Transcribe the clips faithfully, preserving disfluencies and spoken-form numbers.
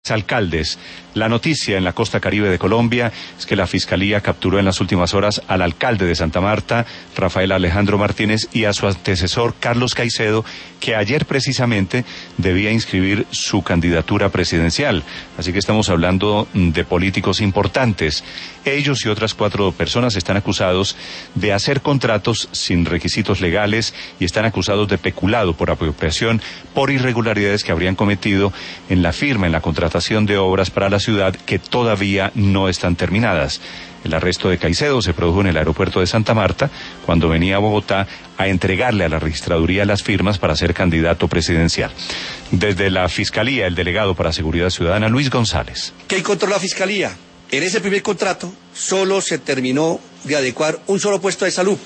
Alcaldes. La noticia en la costa caribe de Colombia es que la Fiscalía capturó en las últimas horas al alcalde de Santa Marta, Rafael Alejandro Martínez, y a su antecesor, Carlos Caicedo, que ayer precisamente debía inscribir su candidatura presidencial. Así que estamos hablando de políticos importantes. Ellos y otras cuatro personas están acusados de hacer contratos sin requisitos legales y están acusados de peculado por apropiación por irregularidades que habrían cometido en la firma, en la contratación de obras para la ciudad que todavía no están terminadas. El arresto de Caicedo se produjo en el aeropuerto de Santa Marta cuando venía a Bogotá a entregarle a la registraduría las firmas para ser candidato presidencial. Desde la Fiscalía, el delegado para Seguridad Ciudadana, Luis González. ¿Qué encontró la Fiscalía? En ese primer contrato solo se terminó de adecuar un solo puesto de salud,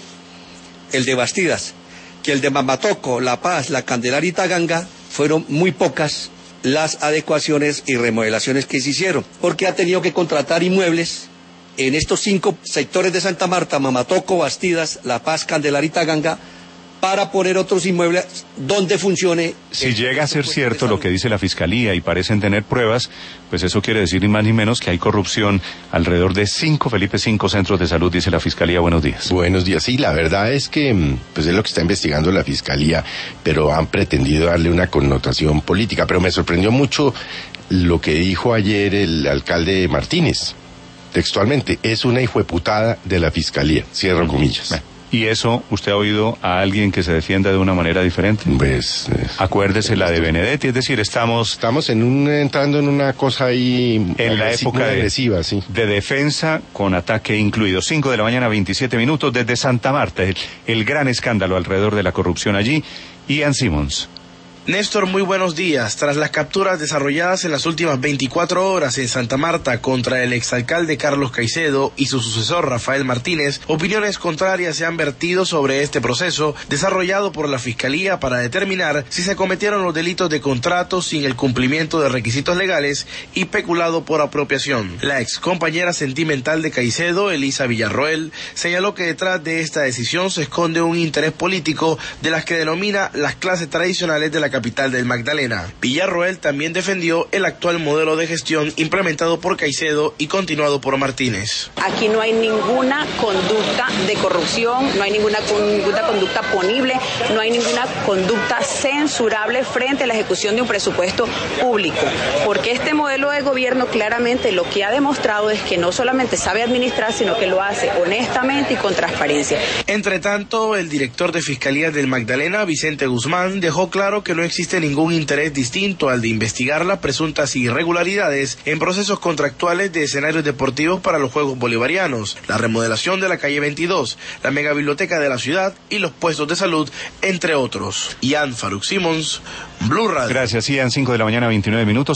el de Bastidas, que el de Mamatoco, La Paz, La Candelaria y Taganga fueron muy pocas las adecuaciones y remodelaciones que se hicieron, porque ha tenido que contratar inmuebles en estos cinco sectores de Santa Marta, Mamatoco, Bastidas, La Paz, Candelaria y Taganga, para poner otros inmuebles donde funcione. Si llega a ser cierto lo que dice la Fiscalía y parecen tener pruebas, pues eso quiere decir ni más ni menos que hay corrupción alrededor de cinco, Felipe, cinco centros de salud, dice la Fiscalía. Buenos días. Buenos días. Sí, la verdad es que pues es lo que está investigando la Fiscalía, pero han pretendido darle una connotación política. Pero me sorprendió mucho lo que dijo ayer el alcalde Martínez. Textualmente, es una hijueputada de la Fiscalía. Cierro comillas. Bueno. ¿Y eso usted ha oído a alguien que se defienda de una manera diferente? Pues... Eh, Acuérdese la de Benedetti, es decir, estamos... Estamos en un, entrando en una cosa ahí... En la época de, agresiva, sí. de defensa con ataque incluido. Cinco de la mañana, veintisiete minutos, desde Santa Marta. El, el gran escándalo alrededor de la corrupción allí. Ian Simmons. Néstor, muy buenos días. Tras las capturas desarrolladas en las últimas veinticuatro horas en Santa Marta contra el exalcalde Carlos Caicedo y su sucesor Rafael Martínez, opiniones contrarias se han vertido sobre este proceso desarrollado por la Fiscalía para determinar si se cometieron los delitos de contrato sin el cumplimiento de requisitos legales y peculado por apropiación. La excompañera sentimental de Caicedo, Elisa Villarroel, señaló que detrás de esta decisión se esconde un interés político de las que denomina las clases tradicionales de la capital del Magdalena. Villarroel también defendió el actual modelo de gestión implementado por Caicedo y continuado por Martínez. Aquí no hay ninguna conducta de corrupción, no hay ninguna, ninguna conducta punible, no hay ninguna conducta censurable frente a la ejecución de un presupuesto público, porque este modelo de gobierno claramente lo que ha demostrado es que no solamente sabe administrar, sino que lo hace honestamente y con transparencia. Entre tanto, el director de Fiscalía del Magdalena, Vicente Guzmán, dejó claro que no existe ningún interés distinto al de investigar las presuntas irregularidades en procesos contractuales de escenarios deportivos para los Juegos Bolivarianos, la remodelación de la calle veintidós, la megabiblioteca de la ciudad y los puestos de salud, entre otros. Ian Farouk Simmons, Blue Radio. Gracias, Ian. Cinco de la mañana, veintinueve minutos.